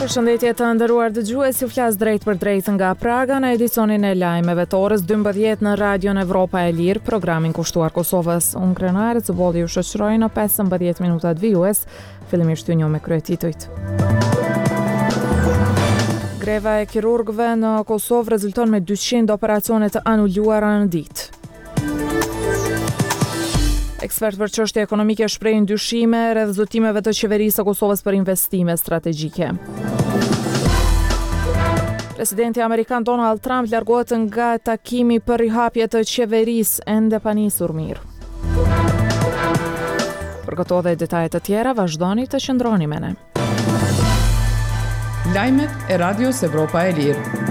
Përshëndetje të nderuar dëgjues, ju flas drejt për drejt nga Praga në edicionin e lajmeve të orës 12 në Radion Evropa e Lirë, programin kushtuar Kosovës. Unë Krenare Cëbolli ju shoqëroj në 15 minutat vijues, fillimisht ju njoh me kryetitujt. Greva e kirurgëve në Kosovë rezulton me 200 operacione të anuluara në ditë. Ekspert për çështje ekonomike shprehin dyshime rreth zotimeve të qeverisë së Kosovës për investime strategjike. Presidenti amerikan Donald Trump largohet nga takimi për rihapje të qeverisë ende pa nisur mirë. Për këto dhe detajet të tjera, vazhdoni të qëndroni me ne. Lajmet e Radios Evropa e Lirë.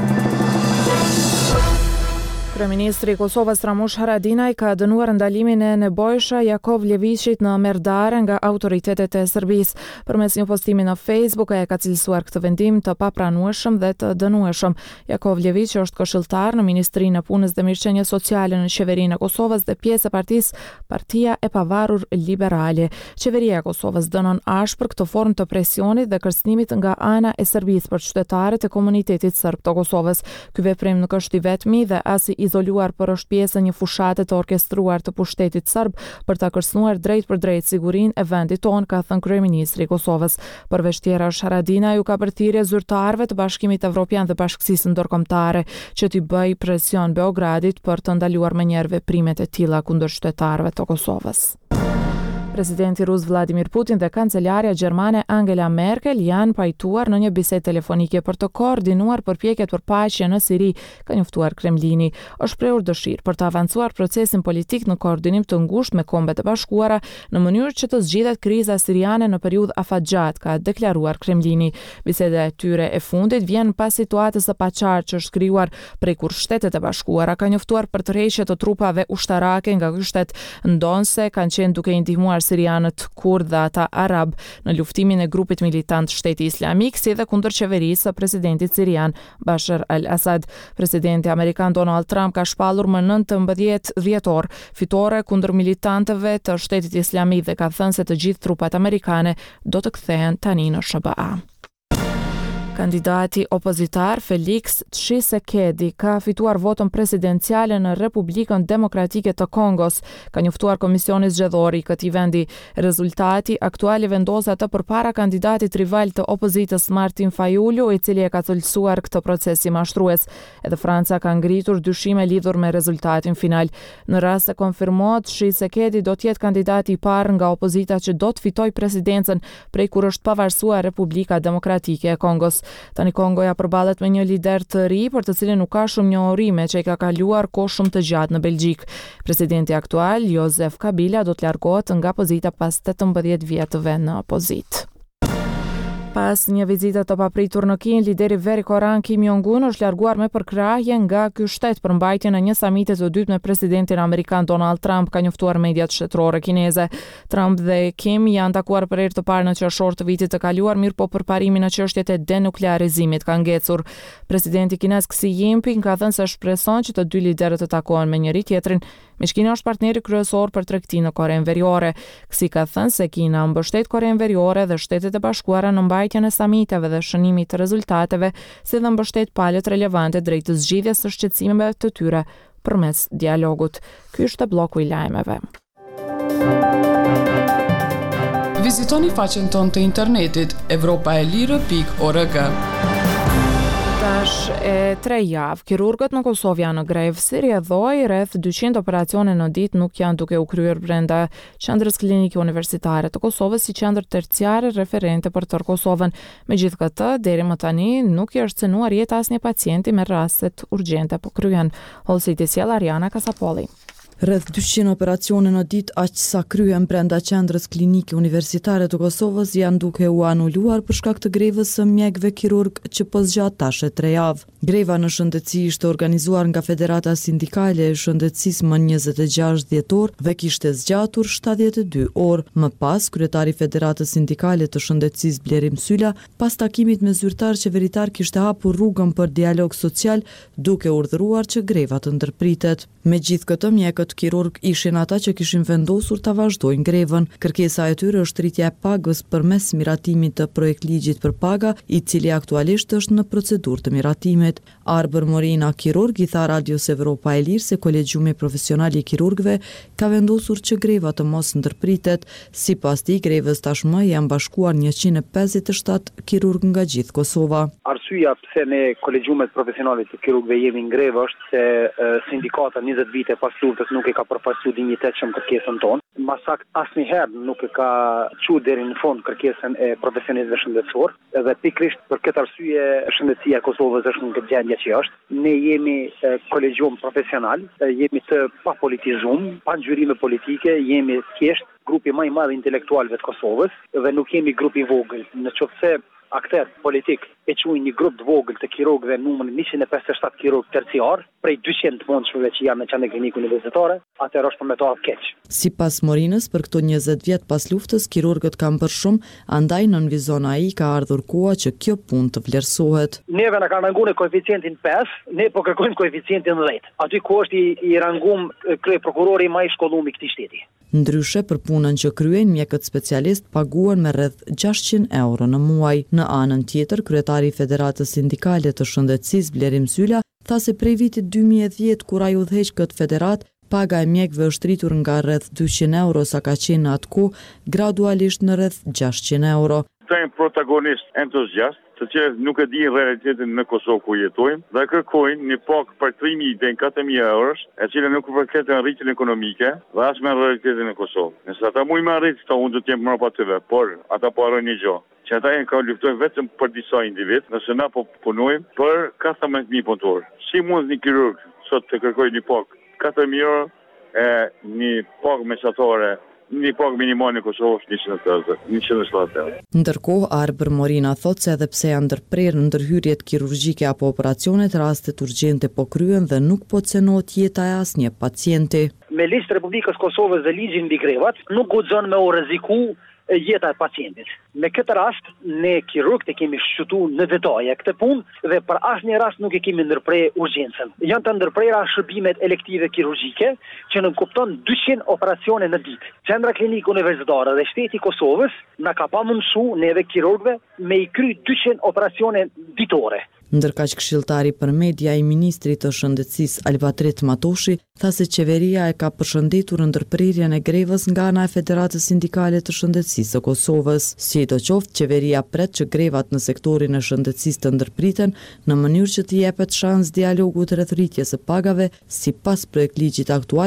Kryeministri i Kosovës Ramush Haradinaj ka dënuar ndalimin e nevojshëm Jakovljevićit në Merdare nga autoritetet e Serbisë. Përmes një postimi në Facebook ai ka cilësuar këtë vendim të papranueshëm dhe të dënueshëm. Jakovljević është këshilltar në Ministrinë e Punës dhe Mirëqenies Sociale në Qeverinë e Kosovës dhe pjesë e partisë Partia e Pavarur Liberale. Qeveria e Kosovës dënon ashpër këtë formë të presionit dhe kërcënimit nga ana e Serbisë për qytetarët e komunitetit serb të Kosovës. Ky veprim nuk është i vetmi dhe as i izoluar, por është pjesë e një fushate të orkestruar të pushtetit serb për ta kërcënuar drejt për drejt sigurinë e vendit tonë, ka thënë kryeministri i Kosovës. Përveç tjerash, Haradinaj u ka bërthirrje zyrtarëve të Bashkimit Evropian dhe Bashkësisë Ndërkombëtare që t'i bëj presion Beogradit për të ndaluar menjëherë veprimet e tilla kundër qytetarëve të Kosovës. Presidenti rus Vladimir Putin dhe kancelarja gjermane Angela Merkel janë pajtuar në një bisedë telefonike për të koordinuar përpjekjet për paqe në Siri, ka njoftuar Kremlini. Është shprehur dëshirë për të avancuar procesin politik në koordinim të ngushtë me Kombet e Bashkuara në mënyrë që të zgjidhet kriza siriane në periudhë afatgjat, ka deklaruar Kremlini. Biseda e tyre e fundit vjen pas situatës së paqartë që është krijuar prej kur Shtetet e Bashkuara ka njoftuar për tërheqje të trupave ushtarake nga ky shtet ndonse kanë qenë duke i ndihmuar sirianët kurd dhe ata arab në luftimin e grupit militant Shteti Islamik, si dhe kundër qeverisë së presidentit sirian Bashar al-Assad. Presidenti amerikan Donald Trump ka shpallur më 19 dhjetor fitore kundër militantëve të Shtetit Islamik dhe ka thënë se të gjithë trupat amerikane do të kthehen tani në SBA. Kandidati opozitar Felix Tshisekedi ka fituar votën presidenciale në Republikën Demokratike të Kongos, ka njoftuar Komisioni Zgjedhor i këtij vendi. Rezultati aktual i vendos atë përpara kandidatit rival të opozitës Martin Fayulu, i cili e ka cilësuar këtë proces si mashtrues. Edhe Franca ka ngritur dyshime lidhur me rezultatin final. Në rast se konfirmohet, Tshisekedi do të jetë kandidati i parë nga opozita që do të fitojë presidencën prej kur është pavarësuar Republika Demokratike e Kongos. Tani Kongoja përballet me një lider të ri për të cilin nuk ka shumë njohurime, që i ka kaluar kohë shumë të gjatë në Belgjik. Presidenti aktual, Joseph Kabila, do të largohet nga pozita pas 18 vjetëve në pozitë. Pas një vizite të papritur në Kinë, lideri veri korean Kim Jong-un është larguar me përkrahje nga ky shtet për mbajtjen e një samiti të dytë me presidentin amerikan Donald Trump, ka njoftuar mediat shtetërore kineze. Trump dhe Kim janë takuar për herë të parë në qershor të vitit të kaluar, mirë po përparimi në çështjet e denuklearizimit ka ngecur. Presidenti kinez Xi Jinping ka thënë se shpreson që të dy liderët të takohen me njëri tjetrin, me Kina është partneri kryesor për tregtinë në Korenë Veriore. Xi ka thënë se Kina mbështet Korenë Veriore dhe Shtetet e Bashkuara në mbajtjen e samiteve dhe shënimit të rezultateve, si dhe mbështet palët relevante drejt të zgjidhjes së shqetësimeve të tyre përmes dialogut. Ky është bloku i lajmeve. Vizitoni faqen tonë të internetit evropaelire.org. Tash e 3 javë, kirurgët në Kosovë janë në grevë. Si rrjedhoi, rreth 200 operacione në ditë nuk janë duke u kryer brenda Qendrës Klinike Universitare të Kosovës si qendër terciare referente për tërë Kosovën. Megjithatë, deri më tani nuk i është cënuar jeta asnjë pacienti me rastet urgjente po kryen. Holsiti sjell Ariana Kasapolli. Rreth 200 operacione në ditë, aq sa kryen brenda Qendrës Klinike Universitare të Kosovës, janë duke u anuluar për shkak të grevës së mjekëve kirurg që po zgjat tash 3 javë. Greva në shëndetësi ishte organizuar nga Federata Sindikale e Shëndetësisë më 26 dhjetor dhe kishte zgjatur 72 orë. Më pas, kryetari i Federatës Sindikale të Shëndetësisë Blerim Sylla, pas takimit me zyrtar qeveritar, kishte hapur rrugën për dialog social, duke urdhëruar që greva të ndërpritet. Megjithatë, mjekët Shërbimet kirurg ishin ata që kishin vendosur ta vazhdojnë grevën. Kërkesa e tyre është rritja e pagës përmes miratimit të projektligjit për paga, i cili aktualisht është në procedurë të miratimit. Arber Morina, kirurg, i tha Radios Evropa e Lirë se Kolegjiumi Profesional i Kirurgëve ka vendosur që greva të mos ndërpritet. Sipas tij, grevës tashmë janë bashkuar 157 kirurg nga gjithë Kosova. Arsyeja pse ne Kolegjiumet Profesionale të Kirurgëve jemi në grevë është se sindikata 20 vite pas luftës nuk e ka përfaqësuar dinjitetshëm kërkesën tonë. Më saktë asnjëherë nuk e ka çuar deri në fund kërkesën e profesionistëve shëndetësor, dhe pikërisht për këtë arsye shëndetësia e Kosovës është në këtë gjendje që është. Ne jemi kolegjium profesional, jemi të papolitizuar, pa ngjyrime politike, jemi thjesht grupi më i madh intelektualëve të Kosovës dhe nuk jemi grup i vogël. Nëse akter politik e quajnë një grup të vogël të kirurgëve numër 157 kirurg terciar, prej 200 të mundshmëve që janë në qendrën klinike universitare, atëherë është për me të ardhur keq. Sipas Morinës, për këto 20 vjet pas luftës, kirurgët kanë bërë shumë, andaj nënvizon ai ka ardhur koha që kjo punë të vlerësohet. Neve na kanë ranguar koeficientin 5, ne po kërkojmë koeficientin 10. Aty ku është i ranguar krye prokurori më i shkolluar i këtij shteti. Ndryshe, për punën që kryejnë, mjekët specialist paguhen me rreth 600 euro në muaj. Në anën tjetër, kryetari i Federatës Sindikale të Shëndetësisë Blerim Sylla tha se prej vitit 2010 kur ai udhëheq këtë federat, paga e mjekëve është rritur nga rreth 200 euro sa ka qenë në atë kohë, gradualisht në rreth 600 euro. Këta janë protagonist entuziast, të cilët nuk e dinë realitetin në Kosovë ku jetojmë dhe kërkojnë një pagë për 3.000 deri në 4.000 eurosh, e cila nuk përket rritjen ekonomike dhe as me realitetin e Kosovë. Nëse ata mund të arrijnë këto, unë do të jem mbrapa tyre, por ata po harrojnë një gjë, që ata janë ka luftojnë vetëm për disa individ, nëse na po punojmë për 14.000 punëtorë. Si mund një kirurg sot të kërkojë një pagë 4.000 euro e një pagë mesatare, një pagë minimale në Kosovë është 170 euro. Ndërkohë, Arber Morina thot se edhe pse janë ndërprerë në ndërhyrjet kirurgjike apo operacionet, rastet urgjente po kryen dhe nuk po cenohet jeta e asnjë pacienti. Me ligjin e Republikës Kosovës dhe ligjin mbi grevat, nuk guxon me u rreziku jeta e pacientit. Me këtë rast, ne kirurgët e kemi shqytuar në detaje këtë punë dhe për asnjë rast nuk e kemi ndërprer urgjencën. Janë të ndërprera shërbimet elektive kirurgjike që nënkupton 200 operacione në ditë. Qendra Klinike Universitare dhe Shteti i Kosovës na ka pamundsuar neve kirurgëve me i kry 200 operacione ditore. Ndërkaq këshilltari për media i ministrit të shëndetësisë Albatret Matoshi tha se qeveria e ka përshëndetur ndërprerjen e grevës nga ana e Federatës Sindikale të Shëndetësisë së Kosovës. Sidoqoftë, qeveria pret që grevat në sektorin e shëndetësisë të ndërpriten në mënyrë që të jepet shans dialogut rreth rritjes së pagave sipas projektligjit aktual